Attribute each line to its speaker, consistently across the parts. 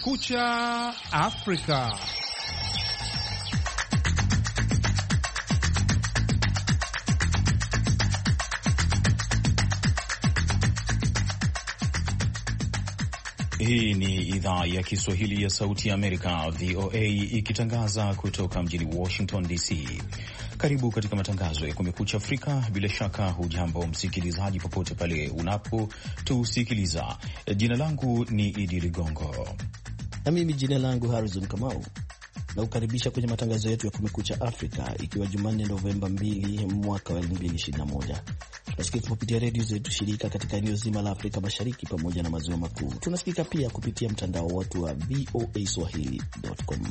Speaker 1: Kumekucha Afrika.
Speaker 2: Hii ni idhaa ya Kiswahili ya Sauti ya Amerika, VOA, ikitangaza kutoka mjini Washington DC. Karibu katika matangazo ya Kumekucha Afrika. Bila shaka hujambo msikilizaji, popote pale unapotusikiliza. Jina langu ni Idi Ligongo
Speaker 3: na mimi jina langu Harrison Kamau, na ukaribisha kwenye matangazo yetu ya Kumekucha Afrika, ikiwa Jumanne Novemba 2 mwaka wa 2021. Tunasikika kupitia redio zetu shirika katika eneo zima la Afrika Mashariki pamoja na maziwa makuu. Tunasikika pia kupitia mtandao wetu wa voaswahili.com.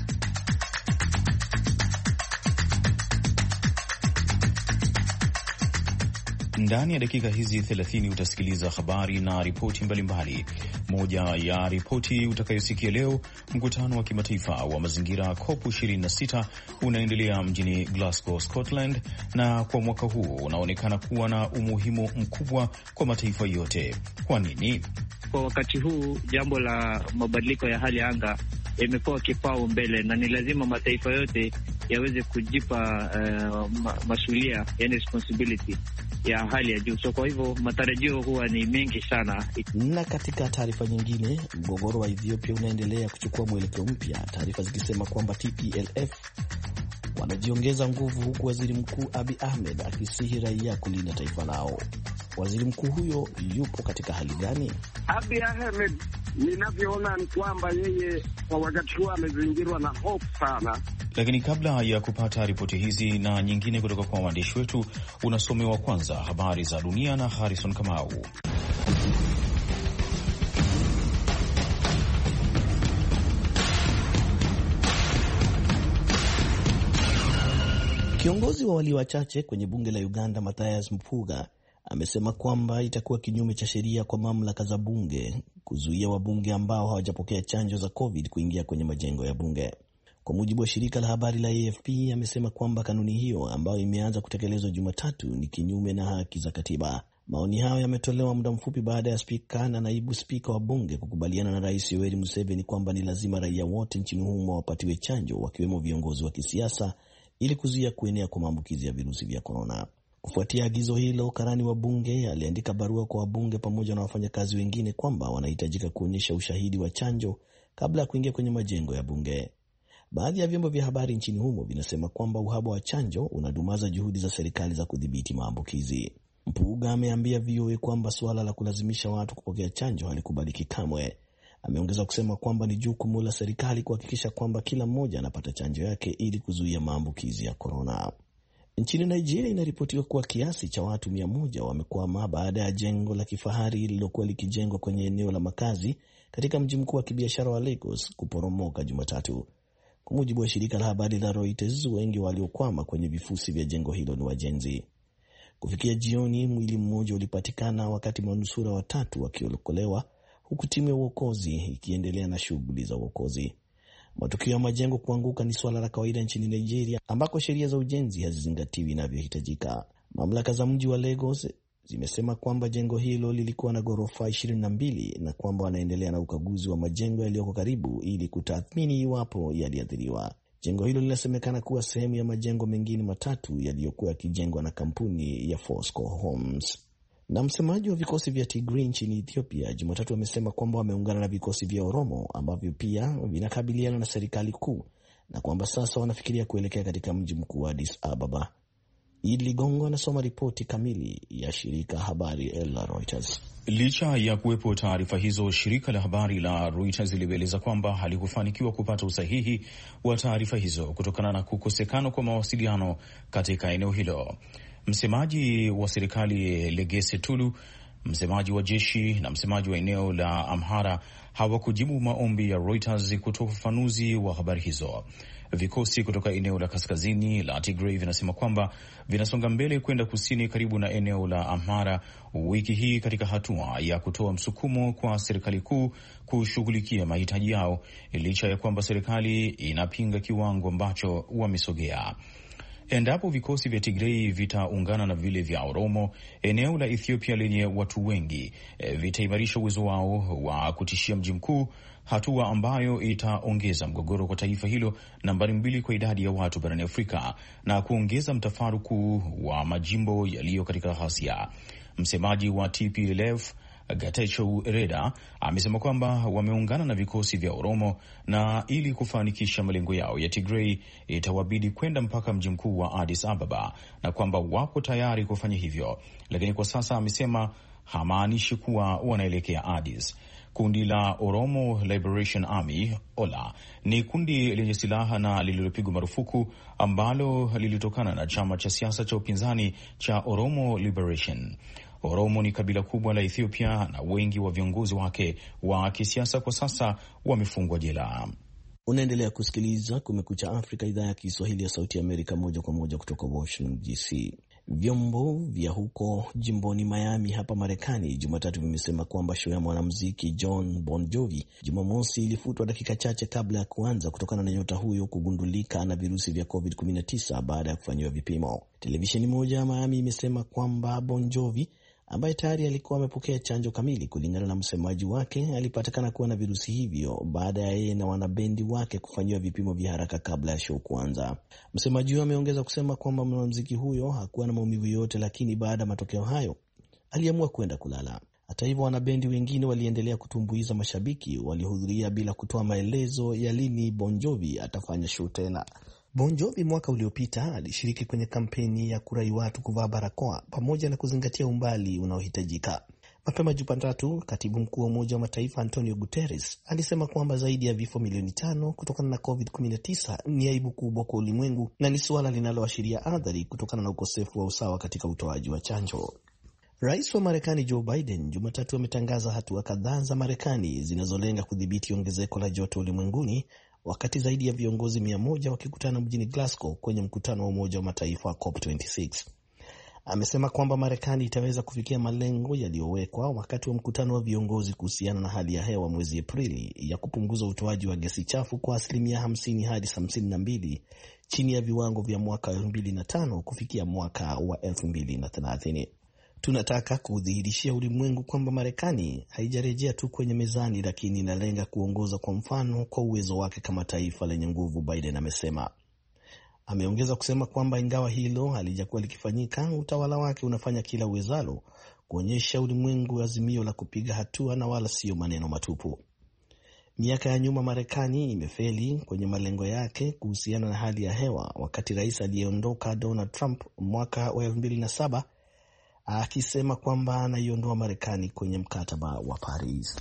Speaker 2: Ndani ya dakika hizi 30 utasikiliza habari na ripoti mbalimbali. Moja ya ripoti utakayosikia leo, mkutano wa kimataifa wa mazingira COP26 unaendelea mjini Glasgow, Scotland, na kwa mwaka huu unaonekana kuwa na umuhimu mkubwa kwa mataifa yote. Kwa nini?
Speaker 4: Kwa wakati huu jambo la mabadiliko ya hali ya anga imekuwa kipao mbele, na ni lazima mataifa yote yaweze kujipa masuala, yani responsibility ya hali ya juu. So kwa hivyo matarajio huwa ni mengi sana.
Speaker 3: Na katika taarifa nyingine, mgogoro wa Ethiopia unaendelea kuchukua mwelekeo mpya, taarifa zikisema kwamba TPLF wanajiongeza nguvu, huku waziri mkuu Abiy Ahmed akisihi raia kulinda taifa lao. Waziri mkuu huyo yupo katika hali gani?
Speaker 5: Abiy Ahmed, ninavyoona ni kwamba yeye kwa wakati huu amezingirwa na hofu sana.
Speaker 2: Lakini kabla ya kupata ripoti hizi na nyingine kutoka kwa waandishi wetu, unasomewa kwanza habari za dunia na Harrison Kamau.
Speaker 3: Kiongozi wa walio wachache kwenye bunge la Uganda, Mathias Mpuuga, amesema kwamba itakuwa kinyume cha sheria kwa mamlaka za bunge kuzuia wabunge ambao hawajapokea chanjo za COVID kuingia kwenye majengo ya bunge. Kwa mujibu wa shirika la habari la AFP, amesema kwamba kanuni hiyo ambayo imeanza kutekelezwa Jumatatu ni kinyume na haki za katiba. Maoni hayo yametolewa muda mfupi baada ya spika na naibu spika wa bunge kukubaliana na Rais Yoweri Museveni kwamba ni lazima raia wote nchini humo wapatiwe chanjo, wakiwemo viongozi wa kisiasa, ili kuzuia kuenea kwa maambukizi ya virusi vya korona. Kufuatia agizo hilo, karani wa bunge aliandika barua kwa wabunge pamoja na wafanyakazi wengine kwamba wanahitajika kuonyesha ushahidi wa chanjo kabla ya kuingia kwenye majengo ya bunge. Baadhi ya vyombo vya habari nchini humo vinasema kwamba uhaba wa chanjo unadumaza juhudi za serikali za kudhibiti maambukizi. Mpuuga ameambia VOA kwamba suala la kulazimisha watu kupokea chanjo halikubaliki kamwe. Ameongeza kusema kwamba ni jukumu la serikali kuhakikisha kwamba kila mmoja anapata chanjo yake ili kuzuia maambukizi ya korona. Nchini Nigeria inaripotiwa kuwa kiasi cha watu 100 wamekwama baada ya jengo la kifahari lililokuwa likijengwa kwenye eneo la makazi katika mji mkuu wa kibiashara wa Lagos kuporomoka Jumatatu. Kwa mujibu wa shirika la habari la Reuters, wengi waliokwama kwenye vifusi vya jengo hilo ni wajenzi. Kufikia jioni, mwili mmoja ulipatikana wakati manusura watatu wakiokolewa, huku timu ya uokozi ikiendelea na shughuli za uokozi. Matukio ya majengo kuanguka ni swala la kawaida nchini Nigeria, ambako sheria za ujenzi hazizingatiwi inavyohitajika. Mamlaka za mji wa Lagos zimesema kwamba jengo hilo lilikuwa na ghorofa 22 na kwamba wanaendelea na ukaguzi wa majengo yaliyoko karibu ili kutathmini iwapo yaliathiriwa. Jengo hilo linasemekana kuwa sehemu ya majengo mengine matatu yaliyokuwa yakijengwa na kampuni ya Fosco Homes. Na msemaji wa vikosi vya Tigray nchini Ethiopia Jumatatu amesema kwamba wameungana na vikosi vya Oromo ambavyo pia vinakabiliana na serikali kuu, na kwamba sasa wanafikiria kuelekea katika mji mkuu wa Addis Ababa. Idi Ligongo anasoma ripoti kamili ya shirika habari la Reuters.
Speaker 2: Licha ya kuwepo taarifa hizo, shirika la habari la Reuters limeeleza kwamba halikufanikiwa kupata usahihi wa taarifa hizo kutokana na kukosekana kwa mawasiliano katika eneo hilo. Msemaji wa serikali Legesse Tulu, msemaji wa jeshi na msemaji wa eneo la Amhara hawakujibu maombi ya Reuters kutoa ufafanuzi wa habari hizo. Vikosi kutoka eneo la kaskazini la Tigray vinasema kwamba vinasonga mbele kwenda kusini karibu na eneo la Amhara wiki hii katika hatua ya kutoa msukumo kwa serikali kuu kushughulikia mahitaji yao, licha ya kwamba serikali inapinga kiwango ambacho wamesogea. endapo vikosi vya Tigray vitaungana na vile vya Oromo, eneo la Ethiopia lenye watu wengi vitaimarisha uwezo wao wa kutishia mji mkuu, hatua ambayo itaongeza mgogoro kwa taifa hilo nambari 2 kwa idadi ya watu barani Afrika na kuongeza mtafaruku wa majimbo yaliyo katika ghasia. Msemaji wa TPLF Getachew Reda amesema kwamba wameungana na vikosi vya Oromo na ili kufanikisha malengo yao ya Tigray itawabidi kwenda mpaka mji mkuu wa Addis Ababa na kwamba wapo tayari kufanya hivyo, lakini kwa sasa amesema hamaanishi kuwa wanaelekea Addis. Kundi la Oromo Liberation Army OLA ni kundi lenye silaha na lililopigwa marufuku ambalo lilitokana na chama cha siasa cha upinzani cha Oromo Liberation. Oromo ni kabila kubwa la Ethiopia na wengi wa viongozi wake wa kisiasa kwa sasa wamefungwa jela.
Speaker 3: Unaendelea kusikiliza Kumekucha Afrika, idhaa ya Kiswahili ya Sauti ya Amerika, moja kwa moja kutoka Washington DC. Vyombo vya huko jimboni Miami hapa Marekani Jumatatu vimesema kwamba show ya mwanamuziki John Bon Jovi Jumamosi ilifutwa dakika chache kabla ya kuanza kutokana na nyota huyo kugundulika na virusi vya COVID-19 baada ya kufanyiwa vipimo. Televisheni moja ya Miami imesema kwamba Bon Jovi ambaye tayari alikuwa amepokea chanjo kamili, kulingana na msemaji wake, alipatikana kuwa na virusi hivyo baada ya yeye na wanabendi wake kufanyiwa vipimo vya haraka kabla ya show kuanza. Msemaji huyo ameongeza kusema kwamba mwanamuziki huyo hakuwa na maumivu yote, lakini baada ya matokeo hayo aliamua kwenda kulala. Hata hivyo, wanabendi wengine waliendelea kutumbuiza mashabiki waliohudhuria bila kutoa maelezo ya lini Bon Jovi atafanya show tena. Bon Jovi mwaka uliopita alishiriki kwenye kampeni ya kurai watu kuvaa barakoa pamoja na kuzingatia umbali unaohitajika. Mapema Jumatatu, katibu mkuu wa Umoja wa Mataifa Antonio Guterres alisema kwamba zaidi ya vifo milioni 5 kutokana na COVID-19 ni aibu kubwa kwa ulimwengu na ni suala linaloashiria athari kutokana na ukosefu wa usawa katika utoaji wa chanjo. Rais wa Marekani Joe Biden Jumatatu ametangaza hatua kadhaa za Marekani zinazolenga kudhibiti ongezeko la joto ulimwenguni, wakati zaidi ya viongozi 100 wakikutana mjini Glasgow kwenye mkutano wa Umoja wa Mataifa wa COP26. Amesema kwamba Marekani itaweza kufikia malengo yaliyowekwa wakati wa mkutano wa viongozi kuhusiana na hali ya hewa mwezi Aprili ya kupunguza utoaji wa gesi chafu kwa 50% hadi 52% chini ya viwango vya mwaka 2005 kufikia mwaka wa 2030. Tunataka kudhihirishia ulimwengu kwamba Marekani haijarejea tu kwenye mezani, lakini inalenga kuongoza kwa mfano kwa uwezo wake kama taifa lenye nguvu, Biden amesema. Ameongeza kusema kwamba ingawa hilo halijakuwa likifanyika, utawala wake unafanya kila uwezalo kuonyesha ulimwengu azimio la kupiga hatua na wala sio maneno matupu. Miaka ya nyuma Marekani imefeli kwenye malengo yake kuhusiana na hali ya hewa, wakati rais aliyeondoka Donald Trump mwaka wa 2007 akisema kwamba anaiondoa Marekani kwenye mkataba wa Paris.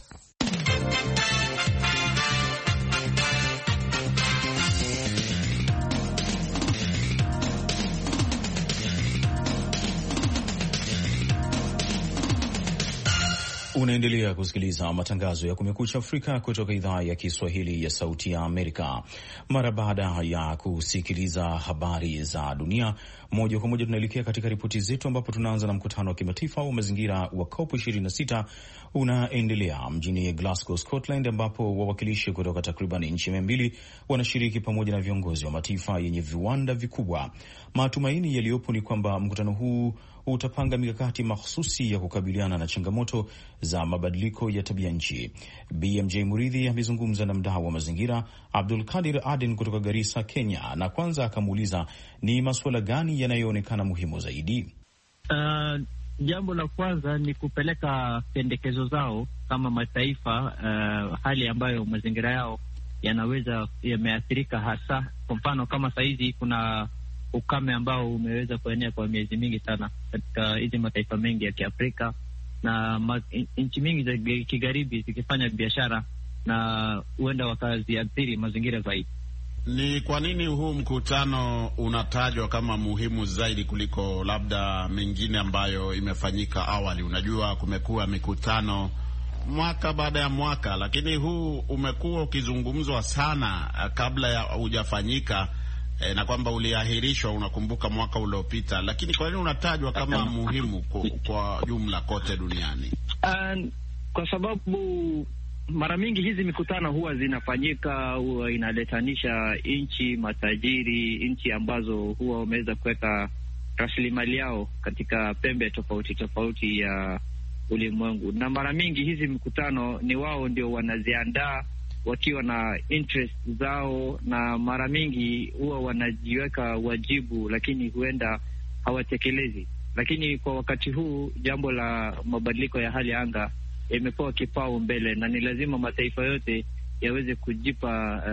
Speaker 2: Unaendelea kusikiliza matangazo ya Kumekucha Afrika kutoka idhaa ya Kiswahili ya Sauti ya Amerika. Mara baada ya kusikiliza habari za dunia, moja kwa moja tunaelekea katika ripoti zetu, ambapo tunaanza na mkutano wa kimataifa wa mazingira wa COP26 unaendelea mjini Glasgow, Scotland, ambapo wawakilishi kutoka takriban nchi 200 wanashiriki pamoja na viongozi wa mataifa yenye viwanda vikubwa. Matumaini yaliyopo ni kwamba mkutano huu utapanga mikakati mahsusi ya kukabiliana na changamoto za mabadiliko ya tabia nchi. BMJ Muridhi amezungumza na mdau wa mazingira Abdul Kadir Aden kutoka Garissa, Kenya, na kwanza akamuuliza ni masuala gani yanayoonekana muhimu zaidi.
Speaker 4: Jambo la kwanza ni kupeleka pendekezo zao kama mataifa, hali ambayo mazingira yao yameathirika, hasa kwa mfano kama saizi kuna ukame ambao umeweza kuenea kwa miezi mingi sana katika hizi mataifa mengi ya Kiafrika, na nchi mingi za kigharibi zikifanya biashara na huenda wakaziathiri mazingira zaidi.
Speaker 6: Ni kwa nini huu mkutano unatajwa kama muhimu zaidi kuliko labda mengine ambayo imefanyika awali? Unajua, kumekuwa mikutano mwaka baada ya mwaka, lakini huu umekuwa ukizungumzwa sana kabla ya hujafanyika, na kwamba uliahirishwa, unakumbuka, mwaka uliopita. Lakini kwa nini unatajwa kama muhimu kwa jumla kote duniani?
Speaker 4: Kwa sababu Mara mingi hizi mikutano huwa zinafanyika, huwa inaletanisha nchi matajiri, nchi ambazo huwa wameweza kuweka rasilimali yao katika pembe tofauti tofauti ya ulimwengu, na mara mingi hizi mikutano ni wao ndio wanaziandaa wakiwa na interest zao, na mara mingi huwa wanajiweka wajibu, lakini huenda hawatekelezi. Lakini kwa wakati huu jambo la mabadiliko ya hali ya anga imekuwa kipao mbele, na ni lazima mataifa yote yaweze kujipa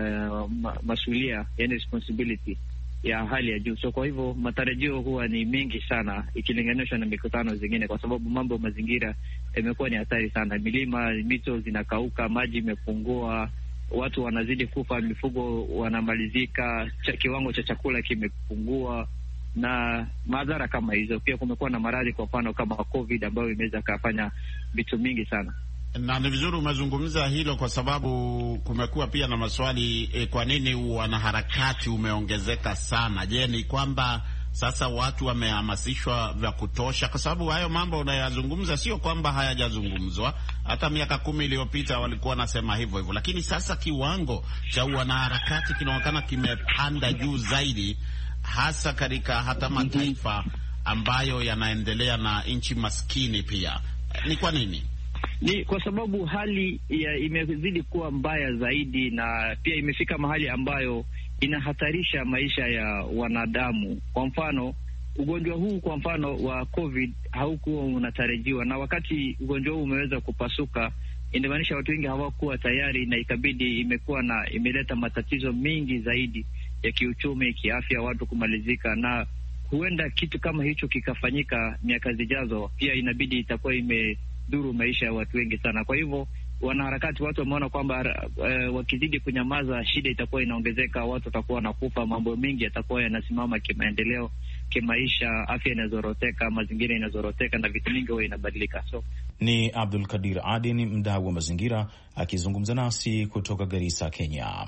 Speaker 4: masuala, yani responsibility ya hali ya juu. So kwa hivyo matarajio huwa ni mengi sana ikilinganishwa na mikutano zingine, kwa sababu mambo ya mazingira imekuwa ni hatari sana. Milima, mito zinakauka, maji imepungua, watu wanazidi kufa, mifugo wanamalizika, kiwango cha chakula kimepungua na madhara kama hizo. Pia kumekuwa na maradhi, kwa mfano kama COVID, ambayo imeweza kufanya vitu mingi sana.
Speaker 6: Na ni vizuri umezungumza hilo, kwa sababu kumekuwa pia na maswali kwa nini wanaharakati umeongezeka sana. Je, ni kwamba sasa watu wamehamasishwa vya kutosha? Kwa sababu hayo mambo unayazungumza sio kwamba hayajazungumzwa, hata miaka 10 iliyopita walikuwa wanasema hivyo hivyo, lakini sasa kiwango cha wanaharakati kinaonekana kimepanda juu zaidi, hasa katika hata mataifa ambayo yanaendelea na nchi maskini pia. Ni kwa nini?
Speaker 4: Ni kwa sababu hali imezidi kuwa mbaya zaidi, na pia imefika mahali ambayo inahatarisha maisha ya wanadamu. Kwa mfano, ugonjwa huu kwa mfano wa COVID haukuwa unatarajiwa, na wakati ugonjwa huu umeweza kupasuka, inamaanisha watu wengi hawakuwa tayari, na ikabidi imeleta matatizo mengi zaidi ya kiuchumi, kiafya, watu kumalizika. Na huenda kitu kama hicho kikafanyika miaka zijazo, pia inabidi itakuwa imedhuru maisha ya watu wengi sana. Kwa hivyo wanaharakati, watu wameona kwamba wakizidi kunyamaza, shida itakuwa inaongezeka, watu watakuwa wanakufa, mambo mengi yatakuwa yanasimama kimaendeleo, kimaisha, afya inazoroteka, mazingira inazoroteka, na vitu mingi huwa inabadilika. So
Speaker 2: ni Abdul Kadir Aden, mdau wa mazingira, akizungumza nasi kutoka Garissa, Kenya.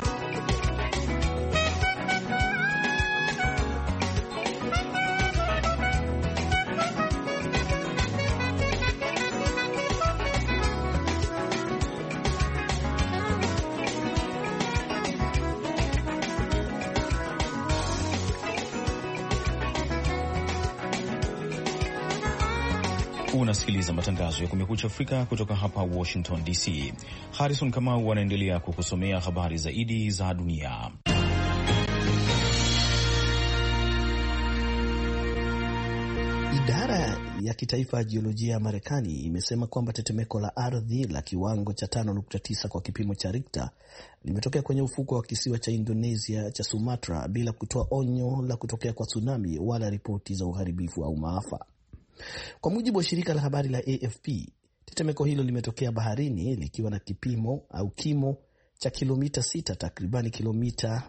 Speaker 2: Unasikiliza matangazo ya Kumekucha Afrika kutoka hapa Washington DC. Harrison Kamau anaendelea kukusomea habari zaidi za dunia.
Speaker 3: Idara ya kitaifa ya jiolojia ya Marekani imesema kwamba tetemeko la ardhi la kiwango cha 5.9 kwa kipimo cha Richter limetokea kwenye ufukwe wa kisiwa cha Indonesia cha Sumatra bila kutoa onyo la kutokea kwa tsunami wala ripoti za uharibifu au maafa. Kwa mujibu wa shirika la habari la AFP, tetemeko hilo limetokea baharini likiwa na kimo cha kilomita 6, takribani kilomita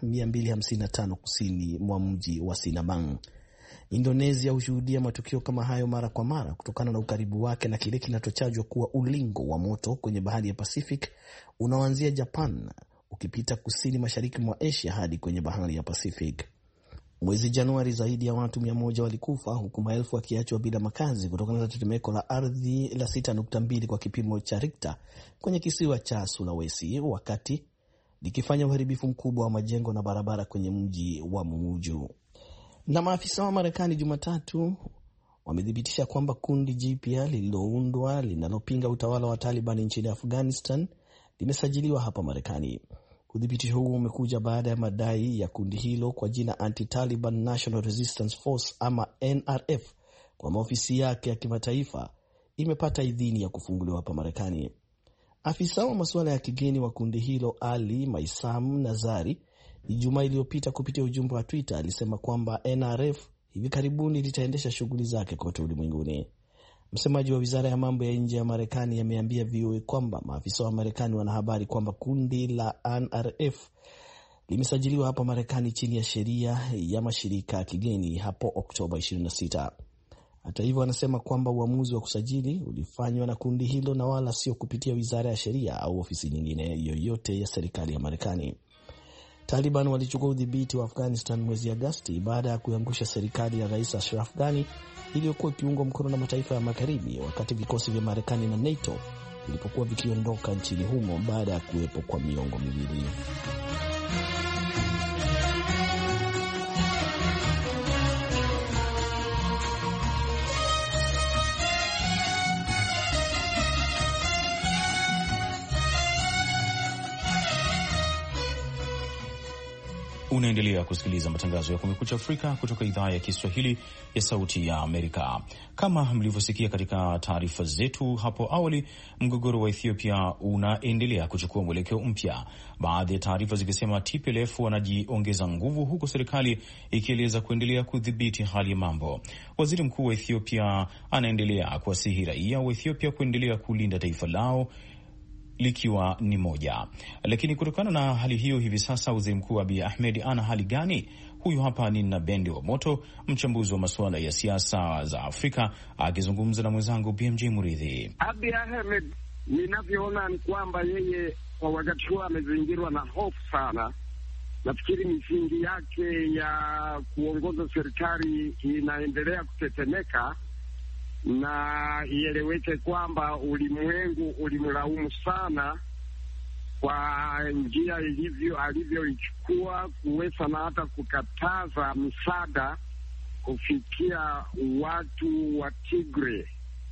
Speaker 3: 255 kusini mwa mji wa Sinabang. Indonesia hushuhudia matukio kama hayo mara kwa mara kutokana na ukaribu wake na kile kinachotajwa kuwa ulingo wa moto kwenye bahari ya Pacific unaoanzia Japan ukipita kusini mashariki mwa Asia hadi kwenye bahari ya Pacific. Mwezi Januari zaidi ya watu 100 walikufa huku maelfu wakiachwa bila makazi kutokana na tetemeko la ardhi la 6.2 kwa kipimo cha Richter kwenye kisiwa cha Sulawesi, wakati likifanya uharibifu mkubwa wa majengo na barabara kwenye mji wa Mamuju. Na maafisa wa Marekani Jumatatu wamethibitisha kwamba kundi jipya lililoundwa linalopinga utawala wa Taliban nchini Afghanistan limesajiliwa hapa Marekani. Udhibitisho huu umekuja baada ya madai ya kundi hilo kwa jina Anti-Taliban National Resistance Force ama NRF kwa maofisi yake ya kimataifa imepata idhini ya kufunguliwa hapa Marekani. Afisa wa masuala ya kigeni wa kundi hilo Ali Maisam Nazari Ijumaa iliyopita kupitia ujumbe wa Twitter alisema kwamba NRF hivi karibuni litaendesha shughuli zake kote ulimwenguni. Msemaji wa wizara ya mambo ya nje ya Marekani ameambia VOA kwamba maafisa wa Marekani wana habari kwamba kundi la NRF limesajiliwa hapa Marekani chini ya sheria ya mashirika ya kigeni hapo Oktoba 26. Hata hivyo, anasema kwamba uamuzi wa kusajili ulifanywa na kundi hilo na wala sio kupitia wizara ya sheria au ofisi nyingine yoyote ya serikali ya Marekani. Taliban walichukua udhibiti wa Afghanistan mwezi Agosti baada ya kuangusha serikali ya Rais Ashraf Ghani iliyokuwa ikiungwa mkono na mataifa ya Magharibi, wakati vikosi vya Marekani na NATO vilipokuwa vikiondoka nchini humo baada ya kuwepo kwa miongo miwili.
Speaker 2: Unaendelea kusikiliza matangazo ya Kumekucha Afrika kutoka idhaa ya Kiswahili ya Sauti ya Amerika. Kama mlivyosikia katika taarifa zetu hapo awali, mgogoro wa Ethiopia unaendelea kuchukua mwelekeo mpya, baadhi ya taarifa zikisema TPLF wanajiongeza nguvu, huku serikali ikieleza kuendelea kudhibiti hali ya mambo. Waziri Mkuu wa Ethiopia anaendelea kuwasihi raia wa Ethiopia kuendelea kulinda taifa lao likiwa ni moja. Lakini kutokana na hali hiyo, hivi sasa Waziri Mkuu Abiy Ahmed ana hali gani? Huyu hapa ni Nabende wa Moto, mchambuzi wa masuala ya siasa za Afrika, akizungumza na mwenzangu BMJ Muridhi.
Speaker 5: Abiy Ahmed, ninavyoona ni kwamba yeye kwa wakati huo amezingirwa na hofu sana. Nafikiri misingi yake ya kuongoza serikali inaendelea kutetemeka, na ieleweke kwamba ulimwengu ulimlaumu sana kwa njia alivyoichukua kuweza na hata kukataza misaada kufikia watu wa Tigray.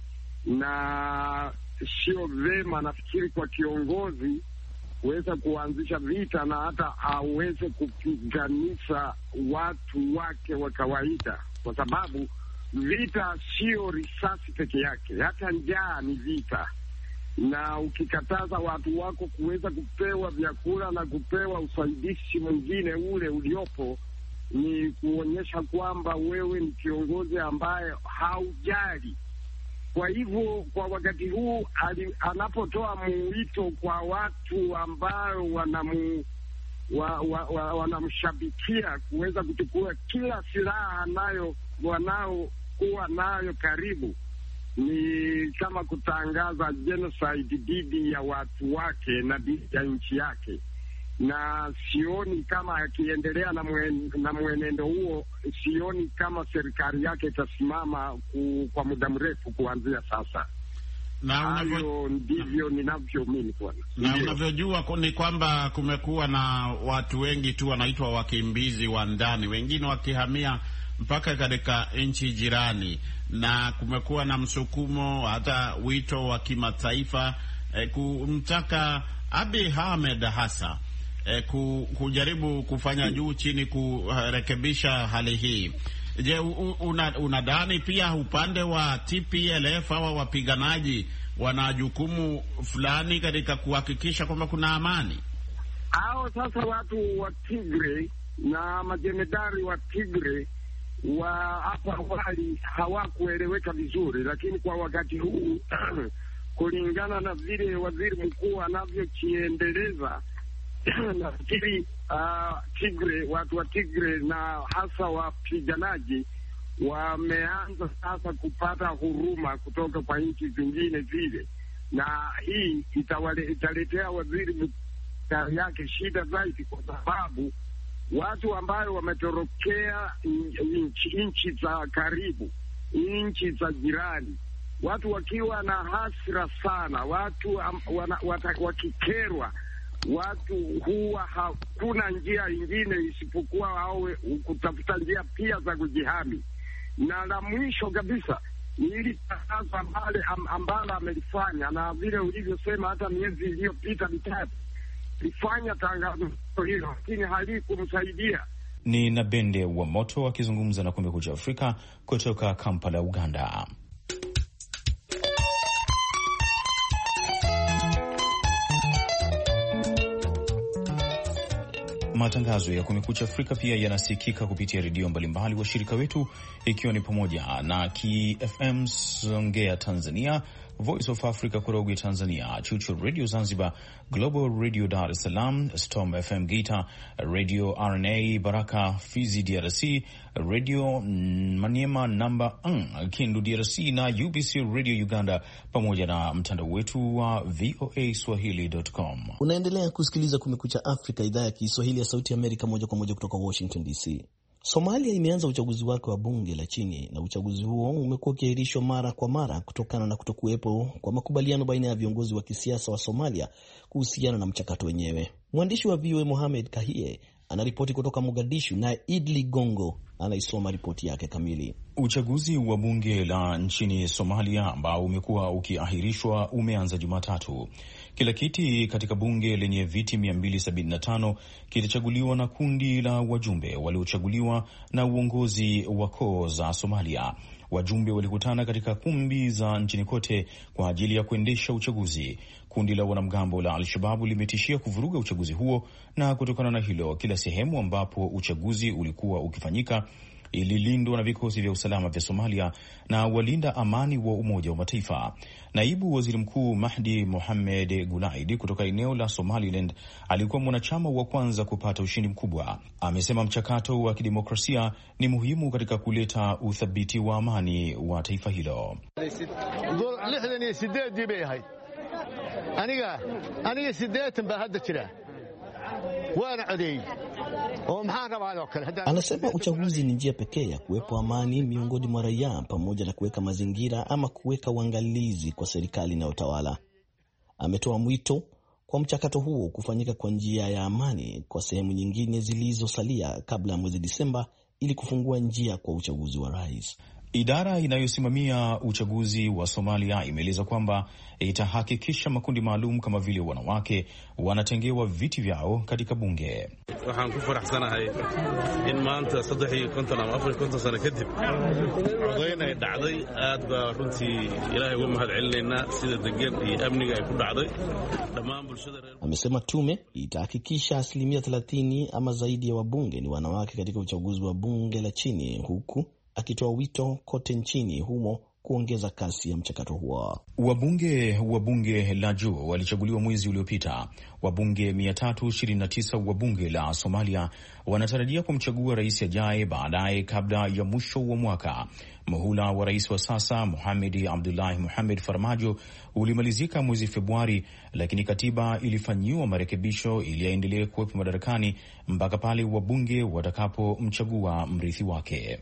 Speaker 5: Na sio vema, nafikiri, kwa kiongozi kuweza kuanzisha vita na hata aweze kupiganisha watu wake wa kawaida, kwa sababu vita sio risasi peke yake, hata njaa ni vita. Na ukikataza watu wako kuweza kupewa vyakula na kupewa usaidizi mwingine ule uliopo, ni kuonyesha kwamba wewe ni kiongozi ambaye haujali. Kwa hivyo kwa wakati huu anapotoa mwito kwa watu ambao wanamshabikia kuweza kuchukua kila silaha wanaokuwa nayo karibu, ni kama kutangaza genocide dhidi ya watu wake na dhidi ya nchi yake. Na sioni kama akiendelea na mwenendo huo, sioni kama serikali yake itasimama kwa muda mrefu kuanzia sasa. Na ndivyo ninavyoamini.
Speaker 6: Na unavyojua ni kwamba kumekuwa na watu wengi tu wanaitwa wakimbizi wa ndani, wengine wakihamia mpaka katika nchi jirani, na kumekuwa na msukumo, hata wito wa kimataifa kumtaka Abiy Ahmed hasa kujaribu kufanya juu chini kurekebisha hali hii. Je, unadhani pia upande wa TPLF hawa wapiganaji wana jukumu fulani katika kuhakikisha kwamba kuna amani?
Speaker 5: Hao sasa watu wa Tigray na majemedari wa Tigray wa hapo awali hawakueleweka vizuri, lakini kwa wakati huu kulingana na vile waziri mkuu anavyokiendeleza nafikiri Tigray, watu wa Tigray na hasa wapiganaji wameanza sasa kupata huruma kutoka kwa nchi zingine zile, na hii italetea waziri mkuu yake shida zaidi, kwa sababu watu ambao wametorokea nchi za karibu, nchi za jirani, watu wakiwa na hasira sana, watu wakikerwa, watu huwa hakuna njia ingine isipokuwa au kutafuta njia pia za kujihami. Na la mwisho kabisa ni hili tangazo ambalo amelifanya, na vile ulivyosema hata miezi iliyopita mitatu lifanya tangazo hilo, lakini halikumsaidia.
Speaker 2: Ni Nabende wa Moto akizungumza na Kumekucha Afrika kutoka Kampala, Uganda. Matangazo ya Kumekucha Afrika pia yanasikika kupitia redio mbalimbali washirika wetu, ikiwa ni pamoja na KFM Songea Tanzania, Voice of Africa Korogwe Tanzania, Chuchu Radio Zanzibar, Global Radio Dar es Salaam, Storm FM Geita, Radio RNA Baraka Fizi DRC, Radio Maniema namba Kindu DRC na UBC Radio Uganda, pamoja na mtandao wetu wa VOA Swahili.com.
Speaker 3: Unaendelea kusikiliza Kumekucha Afrika, idhaa ya Kiswahili ya Sauti ya Amerika, moja kwa moja kutoka Washington DC. Somalia imeanza uchaguzi wake wa bunge la chini na uchaguzi huo umekuwa ukiahirishwa mara kwa mara kutokana na kutokuwepo kwa makubaliano baina ya viongozi wa kisiasa wa Somalia kuhusiana na mchakato wenyewe. Mwandishi wa VOA Mohamed Kahie anaripoti kutoka Mogadishu na Idli Gongo anaisoma ripoti yake kamili.
Speaker 2: Uchaguzi wa bunge la nchini Somalia ambao umekuwa ukiahirishwa umeanza Jumatatu. Kila kiti katika bunge lenye viti 275 kitachaguliwa na kundi la wajumbe waliochaguliwa na uongozi wa koo za Somalia. Wajumbe walikutana katika kumbi za nchini kote kwa ajili ya kuendesha uchaguzi. Kundi la wanamgambo la Al-Shababu limetishia kuvuruga uchaguzi huo, na kutokana na hilo, kila sehemu ambapo uchaguzi ulikuwa ukifanyika ililindwa na vikosi vya usalama vya Somalia na walinda amani wa Umoja wa Mataifa. Naibu Waziri Mkuu Mahdi Mohamed Gulaid kutoka eneo la Somaliland alikuwa mwanachama wa kwanza kupata ushindi mkubwa. Amesema mchakato wa kidemokrasia ni muhimu katika kuleta uthabiti wa amani wa taifa hilo.
Speaker 3: Anasema uchaguzi ni njia pekee ya kuwepo amani miongoni mwa raia pamoja na kuweka mazingira ama kuweka uangalizi kwa serikali na utawala. Ametoa mwito kwa mchakato huo kufanyika kwa njia ya amani kwa sehemu nyingine zilizosalia kabla ya mwezi Disemba ili kufungua njia kwa uchaguzi wa rais.
Speaker 2: Idara inayosimamia uchaguzi wa Somalia imeeleza kwamba itahakikisha makundi maalum kama vile wanawake wanatengewa viti vyao katika bunge.
Speaker 7: Waxaan ku faraxsanahay in maanta 350 ama 450 sano kadib codaynay dhacday aad baa runtii Ilaahay ugu mahadcelinaynaa sida degan iyo amniga ay ku dhacday dhammaan bulshada reer.
Speaker 3: Amesema tume itahakikisha 30% ama zaidi ya wabunge ni wanawake katika uchaguzi wa bunge la chini, huku akitoa wito kote nchini humo kuongeza kasi ya mchakato huo.
Speaker 2: Wabunge wa bunge la juu walichaguliwa mwezi uliopita. Wabunge 329 wa bunge la Somalia wanatarajia kumchagua rais ajaye baadaye kabla ya mwisho wa mwaka. Muhula wa rais wa sasa Mohamed Abdullahi Mohamed Farmajo ulimalizika mwezi Februari, lakini katiba ilifanyiwa marekebisho ili aendelee kuwepo madarakani mpaka pale wabunge watakapomchagua mrithi wake.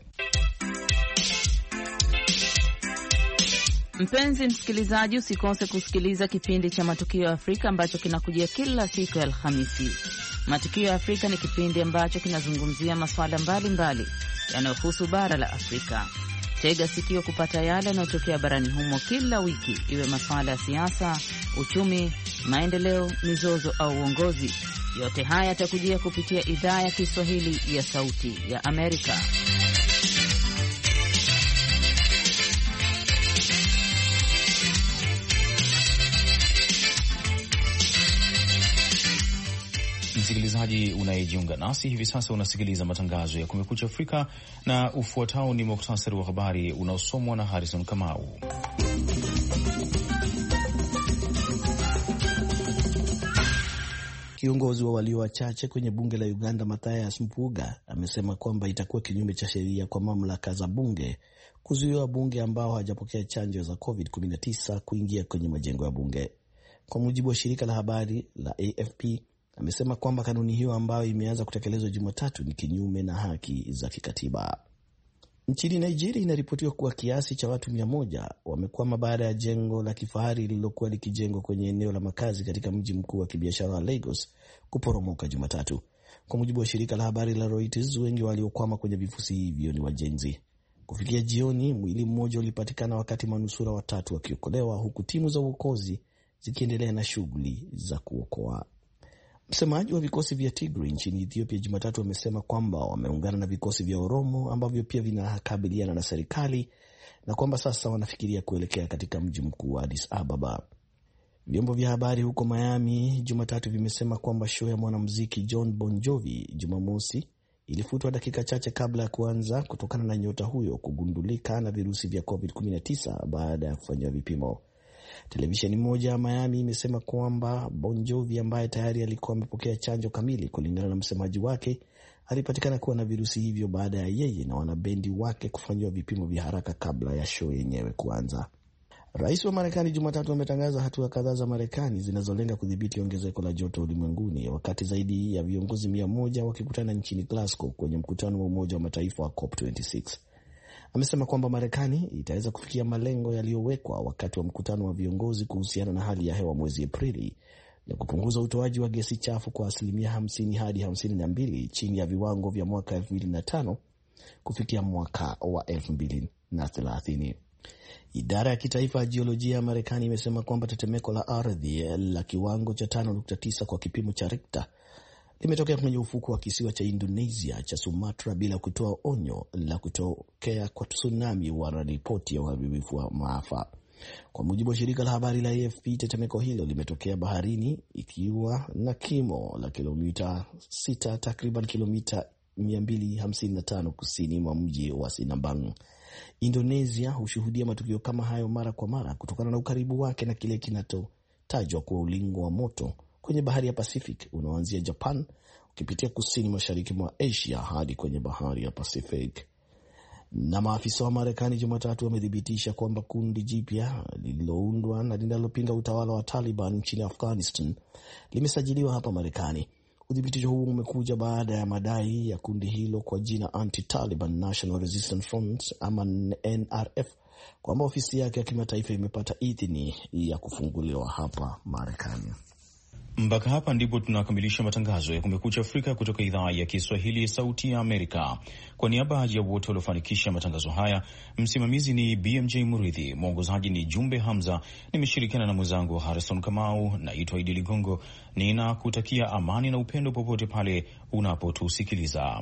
Speaker 8: Mpenzi msikilizaji, usikose kusikiliza kipindi cha Matukio ya Afrika ambacho kinakujia kila siku ya Alhamisi. Matukio ya Afrika ni kipindi ambacho kinazungumzia masuala mbalimbali yanayohusu bara la Afrika. Tega sikio kupata yale yanayotokea barani humo kila wiki, iwe masuala ya siasa, uchumi, maendeleo, mizozo au uongozi. Yote haya yatakujia kupitia idhaa ya Kiswahili ya Sauti ya Amerika.
Speaker 2: Msikilizaji unayejiunga nasi hivi sasa, unasikiliza matangazo ya Kumekucha Afrika, na ufuatao ni muktasari wa habari unaosomwa na Harrison Kamau.
Speaker 3: Kiongozi wa walio wachache kwenye bunge la Uganda Mathias Mpuuga amesema kwamba itakuwa kinyume cha sheria kwa mamlaka za bunge kuzuia wabunge ambao hawajapokea chanjo za COVID-19 kuingia kwenye majengo ya bunge. Kwa mujibu wa shirika la habari la AFP, amesema kwamba kanuni hiyo ambayo imeanza kutekelezwa Jumatatu ni kinyume na haki za kikatiba. Nchini Nigeria inaripotiwa kuwa kiasi cha watu 100 wamekwama baada ya jengo la kifahari lililokuwa likijengwa kwenye eneo la makazi katika mji mkuu wa kibiashara wa Lagos kuporomoka Jumatatu. Kwa mujibu wa shirika la habari la Reuters, wengi waliokwama kwenye vifusi hivyo ni wajenzi. Kufikia jioni, mwili mmoja ulipatikana wakati manusura watatu wakiokolewa, huku timu za uokozi zikiendelea na shughuli za kuokoa. Msemaji wa vikosi vya Tigray nchini Ethiopia Jumatatu amesema kwamba wameungana na vikosi vya Oromo ambavyo pia vinakabiliana na serikali na kwamba sasa wanafikiria kuelekea katika mji mkuu wa Addis Ababa. Vyombo vya habari huko Miami Jumatatu vimesema kwamba show ya mwanamuziki John Bon Jovi Jumamosi ilifutwa dakika chache kabla ya kuanza kutokana na nyota huyo kugundulika na virusi vya COVID-19 baada ya kufanywa vipimo. Televisheni moja ya Miami imesema kwamba Bon Jovi ambaye tayari alikuwa amepokea chanjo kamili kulingana na msemaji wake alipatikana kuwa na virusi hivyo baada ya yeye na wanabendi wake kufanywa vipimo vya haraka kabla ya show yenyewe kuanza. Rais wa Marekani Jumatatu ametangaza hatua kadhaa za Marekani zinazolenga kudhibiti ongezeko la joto ulimwenguni, wakati zaidi ya viongozi 100 wakikutana nchini Glasgow kwenye mkutano wa Umoja wa Mataifa wa COP26. Amesema kwamba Marekani itaweza kufikia malengo yaliyowekwa wakati wa mkutano wa viongozi kuhusiana na hali ya hewa mwezi Aprili ya kupunguza utoaji wa gesi chafu kwa 50% hadi 52% chini ya viwango vya mwaka 2005 kufikia mwaka wa 2030. Idara ya kitaifa ya jiolojia ya Marekani imesema kwamba tetemeko la ardhi la kiwango cha 5.9 kwa kipimo cha Richter limetokea kwenye ufuko wa kisiwa cha Indonesia cha Sumatra bila kutoa onyo la kutokea kwa tsunami wala ripoti ya uharibifu wa maafa. Kwa mujibu wa shirika la habari la AFP, tetemeko hilo limetokea baharini ikiwa na kimo la kilomita 6, takriban kilomita 255 kusini mwa mji wa Sinabang. Indonesia hushuhudia matukio kama hayo mara kwa mara kutokana na ukaribu wake na kile kinachotajwa kuwa ulingo wa moto kwenye bahari ya Pacific unaoanzia Japan ukipitia kusini mashariki mwa Asia hadi kwenye bahari ya Pacific. Na maafisa wa Marekani Jumatatu wamethibitisha kwamba kundi jipya lililoundwa na linalopinga utawala wa Taliban nchini Afghanistan limesajiliwa hapa Marekani. Udhibitisho huu umekuja baada ya madai ya kundi hilo kwa jina Anti-Taliban National Resistance Front ama NRF kwamba ofisi yake ya kimataifa imepata idhini ya kufunguliwa hapa Marekani.
Speaker 2: Mpaka hapa ndipo tunakamilisha matangazo ya Kumekucha Afrika kutoka idhaa ya Kiswahili ya Sauti ya Amerika. Kwa niaba ya wote waliofanikisha matangazo haya, msimamizi ni BMJ Muridhi, mwongozaji ni Jumbe Hamza, nimeshirikiana na mwenzangu Harrison Kamau. Naitwa Idi Ligongo, ninakutakia amani na upendo popote pale unapotusikiliza.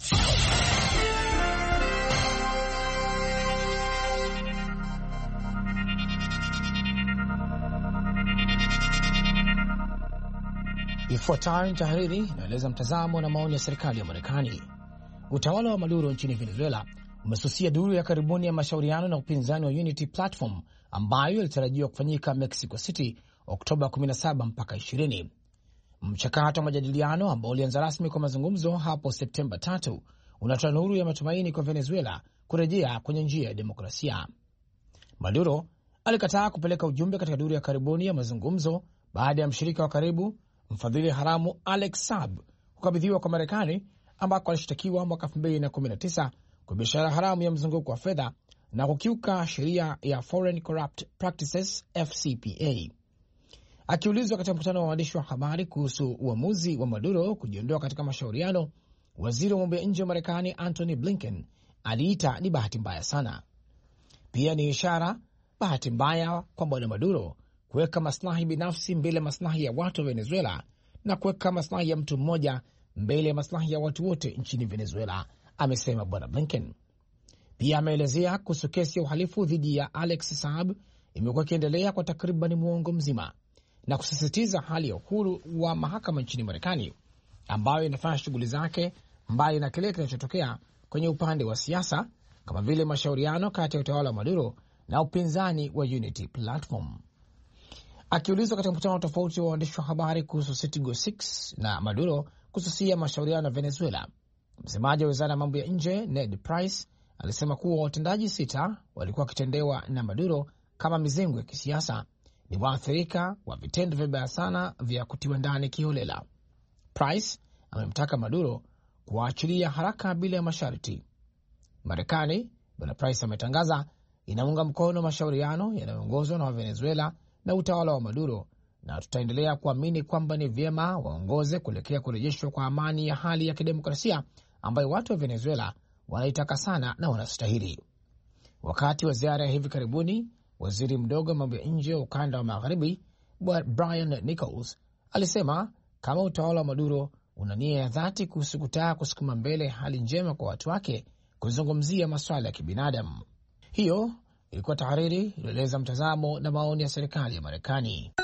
Speaker 9: Ifuatayo ni tahariri inaeleza mtazamo na maoni ya serikali ya Marekani. Utawala wa Maduro nchini Venezuela umesusia duru ya karibuni ya mashauriano na upinzani wa Unity Platform ambayo ilitarajiwa kufanyika Mexico City Oktoba 17 mpaka 20. Mchakato wa majadiliano ambao ulianza rasmi kwa mazungumzo hapo Septemba 3 unatoa nuru ya matumaini kwa Venezuela kurejea kwenye njia ya demokrasia. Maduro alikataa kupeleka ujumbe katika duru ya karibuni ya mazungumzo baada ya mshirika wa karibu, mfadhili haramu Alex Saab, kukabidhiwa kwa Marekani ambako alishtakiwa mwaka 2019 kwa biashara haramu ya mzunguko wa fedha na kukiuka sheria ya Foreign Corrupt Practices FCPA. Akiulizwa katika mkutano wa waandishi wa habari kuhusu uamuzi wa Maduro kujiondoa katika mashauriano, waziri wa mambo ya nje wa Marekani Antony Blinken aliita ni bahati mbaya sana. Pia ni ishara bahati mbaya kwa bwana Maduro kuweka maslahi binafsi mbele ya maslahi ya watu wa Venezuela na kuweka maslahi ya mtu mmoja mbele ya maslahi ya watu wote nchini Venezuela, amesema bwana Blinken. Pia ameelezea kuhusu kesi ya uhalifu dhidi ya Alex Saab imekuwa ikiendelea kwa takriban muongo mzima na kusisitiza hali ya uhuru wa mahakama nchini Marekani ambayo inafanya shughuli zake mbali na kile kinachotokea kwenye upande wa siasa kama vile mashauriano kati ya utawala wa Maduro na upinzani wa Unity Platform. Akiulizwa katika mkutano tofauti wa waandishi wa habari kuhusu Citigo 6 na Maduro kususia mashauriano ya Venezuela, msemaji wa wizara ya mambo ya nje Ned Price alisema kuwa watendaji 6 walikuwa wakitendewa na Maduro kama mizengo ya kisiasa ni waathirika wa vitendo vibaya sana vya kutiwa ndani kiholela. Price amemtaka Maduro kuwaachilia haraka bila ya masharti. Marekani, bwana Price ametangaza, inaunga mkono mashauriano yanayoongozwa na Venezuela na utawala wa Maduro, na tutaendelea kuamini kwamba ni vyema waongoze kuelekea kurejeshwa kwa amani ya hali ya kidemokrasia ambayo watu wa Venezuela wanaitaka sana na wanastahili. Wakati wa ziara ya hivi karibuni, waziri mdogo wa mambo ya nje wa ukanda wa magharibi Brian Nichols alisema kama utawala wa Maduro una nia ya dhati kuhusu kutaka kusukuma mbele hali njema kwa watu wake kuzungumzia masuala ya kibinadamu. Hiyo ilikuwa tahariri ilieleza mtazamo na maoni ya serikali ya Marekani.